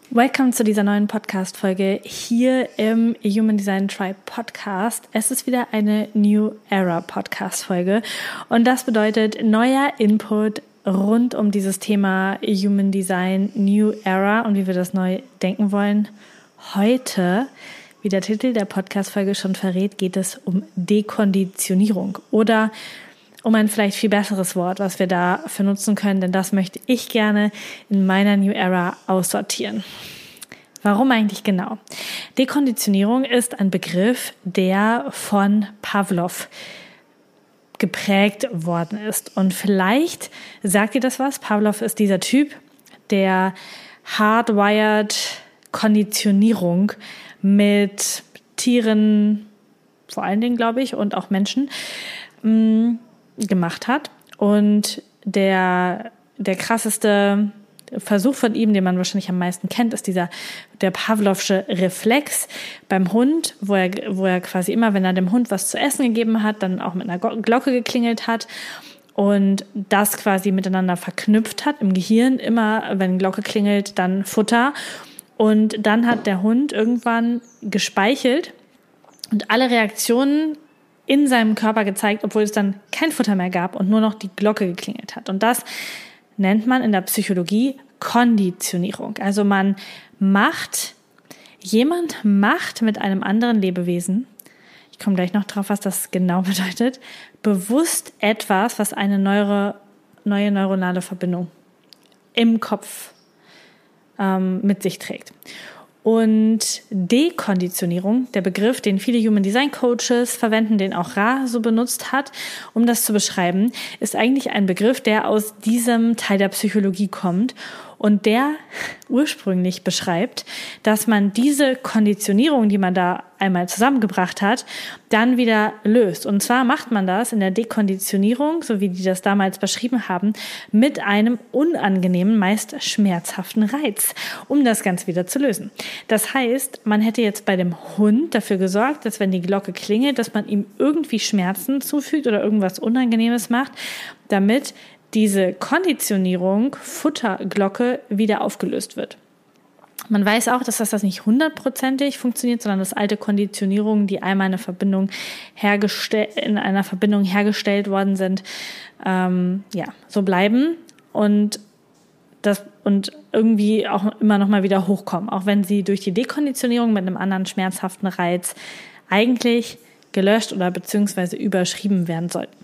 Welcome zu dieser neuen Podcast-Folge hier im Human Design Tribe Podcast. Es ist wieder eine New Era Podcast-Folge und das bedeutet neuer Input rund um dieses Thema Human Design New Era und wie wir das neu denken wollen. Heute, wie der Titel der Podcast-Folge schon verrät, geht es um Dekonditionierung oder um ein vielleicht viel besseres Wort, was wir dafür nutzen können, denn das möchte ich gerne in meiner New Era aussortieren. Warum eigentlich genau? Dekonditionierung ist ein Begriff, der von Pavlov geprägt worden ist. Und vielleicht sagt ihr das was? Pavlov ist dieser Typ, der hardwired Konditionierung mit Tieren, vor allen Dingen glaube ich, und auch Menschen, gemacht hat. Und der krasseste Versuch von ihm, den man wahrscheinlich am meisten kennt, ist der Pavlovsche Reflex beim Hund, wo er quasi immer, wenn er dem Hund was zu essen gegeben hat, dann auch mit einer Glocke geklingelt hat und das quasi miteinander verknüpft hat im Gehirn. Immer, wenn Glocke klingelt, dann Futter. Und dann hat der Hund irgendwann gespeichelt und alle Reaktionen in seinem Körper gezeigt, obwohl es dann kein Futter mehr gab und nur noch die Glocke geklingelt hat. Und das nennt man in der Psychologie Konditionierung. Also jemand macht mit einem anderen Lebewesen, ich komme gleich noch drauf, was das genau bedeutet, bewusst etwas, was eine neue neuronale Verbindung im Kopf mit sich trägt. Und Dekonditionierung, der Begriff, den viele Human Design Coaches verwenden, den auch Ra so benutzt hat, um das zu beschreiben, ist eigentlich ein Begriff, der aus diesem Teil der Psychologie kommt und der ursprünglich beschreibt, dass man diese Konditionierung, die man da einmal zusammengebracht hat, dann wieder löst. Und zwar macht man das in der Dekonditionierung, so wie die das damals beschrieben haben, mit einem unangenehmen, meist schmerzhaften Reiz, um das Ganze wieder zu lösen. Das heißt, man hätte jetzt bei dem Hund dafür gesorgt, dass wenn die Glocke klingelt, dass man ihm irgendwie Schmerzen zufügt oder irgendwas Unangenehmes macht, damit diese Konditionierung, Futterglocke, wieder aufgelöst wird. Man weiß auch, dass das nicht 100%ig funktioniert, sondern dass alte Konditionierungen, die einmal in einer Verbindung hergestellt worden sind, so bleiben und irgendwie auch immer noch mal wieder hochkommen, auch wenn sie durch die Dekonditionierung mit einem anderen schmerzhaften Reiz eigentlich gelöscht oder beziehungsweise überschrieben werden sollten.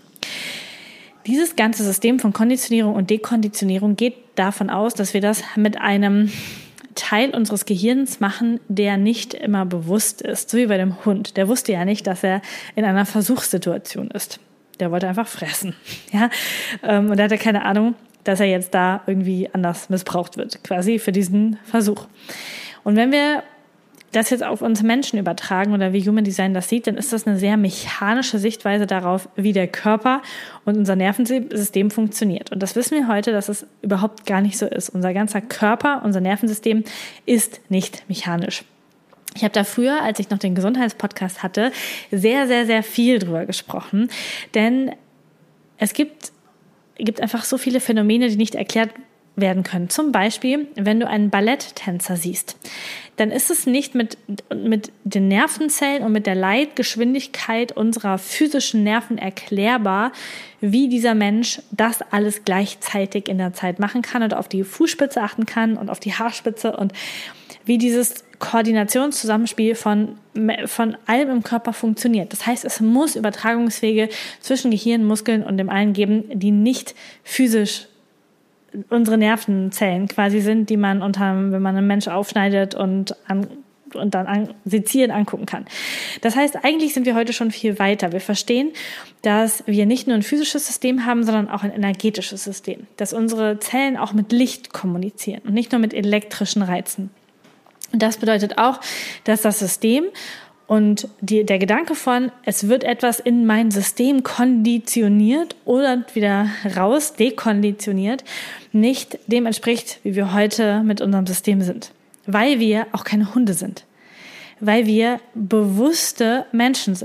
Dieses ganze System von Konditionierung und Dekonditionierung geht davon aus, dass wir das mit einem Teil unseres Gehirns machen, der nicht immer bewusst ist. So wie bei dem Hund. Der wusste ja nicht, dass er in einer Versuchssituation ist. Der wollte einfach fressen. Ja? Und er hatte keine Ahnung, dass er jetzt da irgendwie anders missbraucht wird, quasi für diesen Versuch. Und wenn wir das jetzt auf uns Menschen übertragen oder wie Human Design das sieht, dann ist das eine sehr mechanische Sichtweise darauf, wie der Körper und unser Nervensystem funktioniert. Und das wissen wir heute, dass es überhaupt gar nicht so ist. Unser ganzer Körper, unser Nervensystem ist nicht mechanisch. Ich habe da früher, als ich noch den Gesundheitspodcast hatte, sehr, sehr, sehr viel drüber gesprochen, denn es gibt einfach so viele Phänomene, die nicht erklärt werden können. Zum Beispiel, wenn du einen Balletttänzer siehst, dann ist es nicht mit den Nervenzellen und mit der Leitgeschwindigkeit unserer physischen Nerven erklärbar, wie dieser Mensch das alles gleichzeitig in der Zeit machen kann und auf die Fußspitze achten kann und auf die Haarspitze und wie dieses Koordinationszusammenspiel von allem im Körper funktioniert. Das heißt, es muss Übertragungswege zwischen Gehirn, Muskeln und dem allen geben, die nicht physisch unsere Nervenzellen quasi sind, die man wenn man einen Mensch aufschneidet und dann sezieren angucken kann. Das heißt, eigentlich sind wir heute schon viel weiter. Wir verstehen, dass wir nicht nur ein physisches System haben, sondern auch ein energetisches System. Dass unsere Zellen auch mit Licht kommunizieren und nicht nur mit elektrischen Reizen. Und das bedeutet auch, dass das System und der Gedanke von, es wird etwas in mein System konditioniert oder wieder raus, dekonditioniert, nicht dem entspricht, wie wir heute mit unserem System sind. Weil wir auch keine Hunde sind. Weil wir bewusste Menschen sind.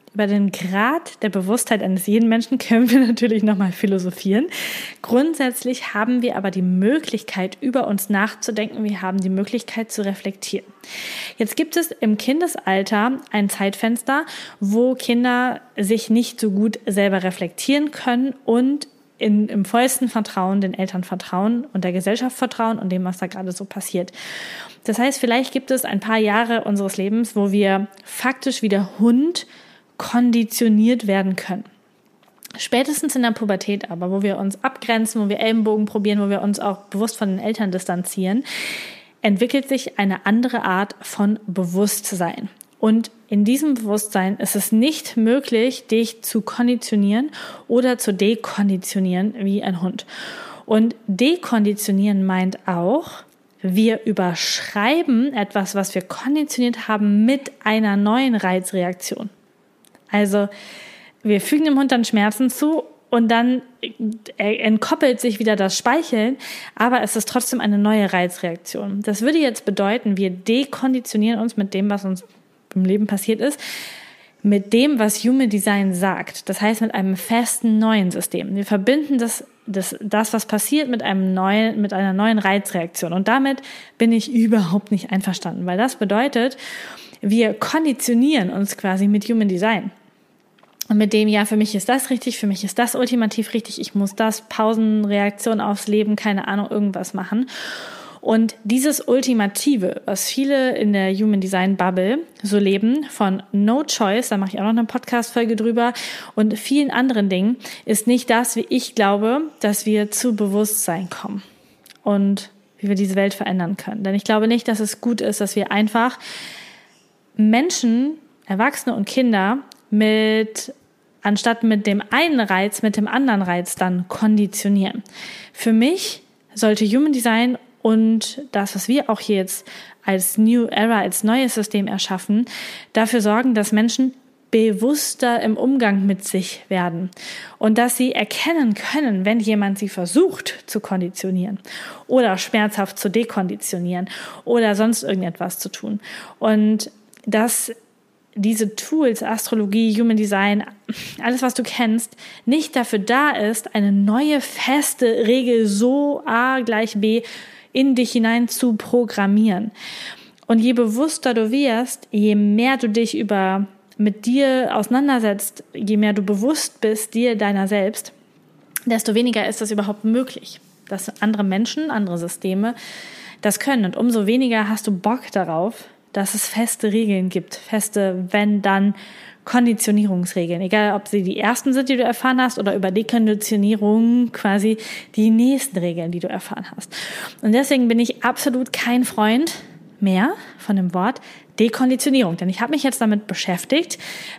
Über den Grad der Bewusstheit eines jeden Menschen können wir natürlich nochmal philosophieren. Grundsätzlich haben wir aber die Möglichkeit, über uns nachzudenken. Wir haben die Möglichkeit zu reflektieren. Jetzt gibt es im Kindesalter ein Zeitfenster, wo Kinder sich nicht so gut selber reflektieren können und im vollsten Vertrauen den Eltern vertrauen und der Gesellschaft vertrauen und dem, was da gerade so passiert. Das heißt, vielleicht gibt es ein paar Jahre unseres Lebens, wo wir faktisch wie der Hund konditioniert werden können. Spätestens in der Pubertät aber, wo wir uns abgrenzen, wo wir Ellenbogen probieren, wo wir uns auch bewusst von den Eltern distanzieren, entwickelt sich eine andere Art von Bewusstsein. Und in diesem Bewusstsein ist es nicht möglich, dich zu konditionieren oder zu dekonditionieren wie ein Hund. Und dekonditionieren meint auch, wir überschreiben etwas, was wir konditioniert haben, mit einer neuen Reizreaktion. Also wir fügen dem Hund dann Schmerzen zu und dann entkoppelt sich wieder das Speicheln, aber es ist trotzdem eine neue Reizreaktion. Das würde jetzt bedeuten, wir dekonditionieren uns mit dem, was uns im Leben passiert ist, mit dem, was Human Design sagt. Das heißt, mit einem festen neuen System. Wir verbinden das, was passiert, mit einer neuen Reizreaktion. Und damit bin ich überhaupt nicht einverstanden, weil das bedeutet, wir konditionieren uns quasi mit Human Design. Und mit dem, ja, für mich ist das richtig, für mich ist das ultimativ richtig, ich muss das, Pausenreaktion aufs Leben, keine Ahnung, irgendwas machen. Und dieses Ultimative, was viele in der Human Design Bubble so leben, von No Choice, da mache ich auch noch eine Podcast-Folge drüber, und vielen anderen Dingen, ist nicht das, wie ich glaube, dass wir zu Bewusstsein kommen und wie wir diese Welt verändern können. Denn ich glaube nicht, dass es gut ist, dass wir einfach Menschen, Erwachsene und Kinder anstatt mit dem einen Reiz, mit dem anderen Reiz dann konditionieren. Für mich sollte Human Design und das, was wir auch hier jetzt als New Era, als neues System erschaffen, dafür sorgen, dass Menschen bewusster im Umgang mit sich werden und dass sie erkennen können, wenn jemand sie versucht zu konditionieren oder schmerzhaft zu dekonditionieren oder sonst irgendetwas zu tun. Und dass diese Tools, Astrologie, Human Design, alles, was du kennst, nicht dafür da ist, eine neue feste Regel so A gleich B in dich hinein zu programmieren. Und je bewusster du wirst, je mehr du dich mit dir auseinandersetzt, je mehr du bewusst bist, dir deiner selbst, desto weniger ist das überhaupt möglich, dass andere Menschen, andere Systeme das können. Und umso weniger hast du Bock darauf, dass es feste Regeln gibt, feste, wenn dann Konditionierungsregeln, egal ob sie die ersten sind, die du erfahren hast, oder über Dekonditionierung quasi die nächsten Regeln, die du erfahren hast. Und deswegen bin ich absolut kein Freund mehr von dem Wort Dekonditionierung, denn ich habe mich jetzt damit beschäftigt,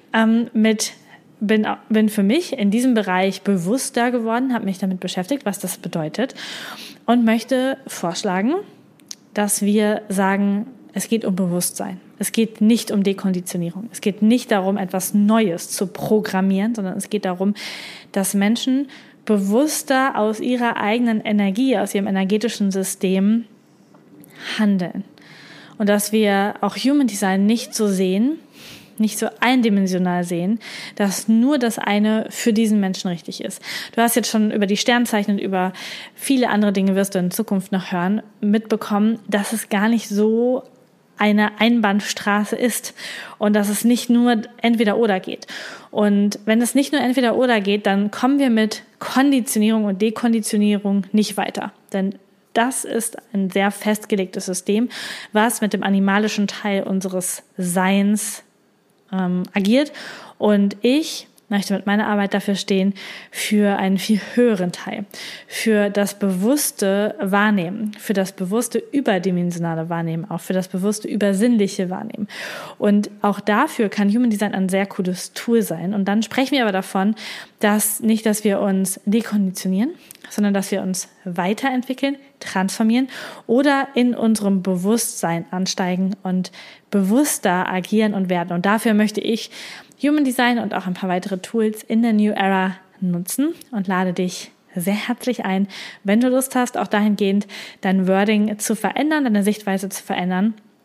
bin für mich in diesem Bereich bewusster geworden, habe mich damit beschäftigt, was das bedeutet und möchte vorschlagen, dass wir sagen, es geht um Bewusstsein. Es geht nicht um Dekonditionierung. Es geht nicht darum, etwas Neues zu programmieren, sondern es geht darum, dass Menschen bewusster aus ihrer eigenen Energie, aus ihrem energetischen System handeln. Und dass wir auch Human Design nicht so sehen, nicht so eindimensional sehen, dass nur das eine für diesen Menschen richtig ist. Du hast jetzt schon über die Sternzeichen und über viele andere Dinge, wirst du in Zukunft noch hören, mitbekommen, dass es gar nicht so eine Einbahnstraße ist und dass es nicht nur entweder oder geht. Und wenn es nicht nur entweder oder geht, dann kommen wir mit Konditionierung und Dekonditionierung nicht weiter. Denn das ist ein sehr festgelegtes System, was mit dem animalischen Teil unseres Seins agiert. Und ich möchte mit meiner Arbeit dafür stehen, für einen viel höheren Teil, für das bewusste Wahrnehmen, für das bewusste überdimensionale Wahrnehmen, auch für das bewusste übersinnliche Wahrnehmen. Und auch dafür kann Human Design ein sehr cooles Tool sein. Und dann sprechen wir aber davon, dass wir uns dekonditionieren, sondern dass wir uns weiterentwickeln, transformieren oder in unserem Bewusstsein ansteigen und bewusster agieren und werden. Und dafür möchte ich Human Design und auch ein paar weitere Tools in der New Era nutzen und lade dich sehr herzlich ein, wenn du Lust hast, auch dahingehend dein Wording zu verändern, deine Sichtweise zu verändern,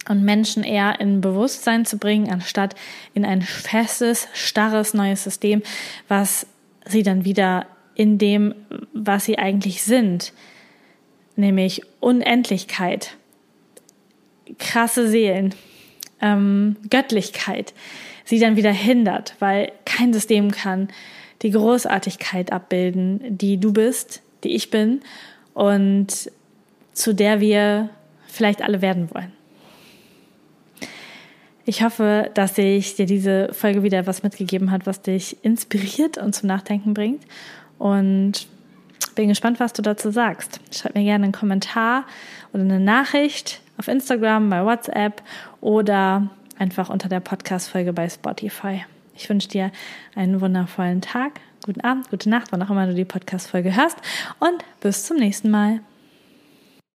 und Menschen eher in Bewusstsein zu bringen, anstatt in ein festes, starres neues System, was sie dann wieder in dem, was sie eigentlich sind, nämlich Unendlichkeit, krasse Seelen, Göttlichkeit, sie dann wieder hindert, weil kein System kann die Großartigkeit abbilden, die du bist, die ich bin und zu der wir vielleicht alle werden wollen. Ich hoffe, dass ich dir diese Folge wieder etwas mitgegeben hat, was dich inspiriert und zum Nachdenken bringt, und bin gespannt, was du dazu sagst. Schreib mir gerne einen Kommentar oder eine Nachricht auf Instagram, bei WhatsApp oder einfach unter der Podcast-Folge bei Spotify. Ich wünsche dir einen wundervollen Tag, guten Abend, gute Nacht, wann auch immer du die Podcast-Folge hörst, und bis zum nächsten Mal.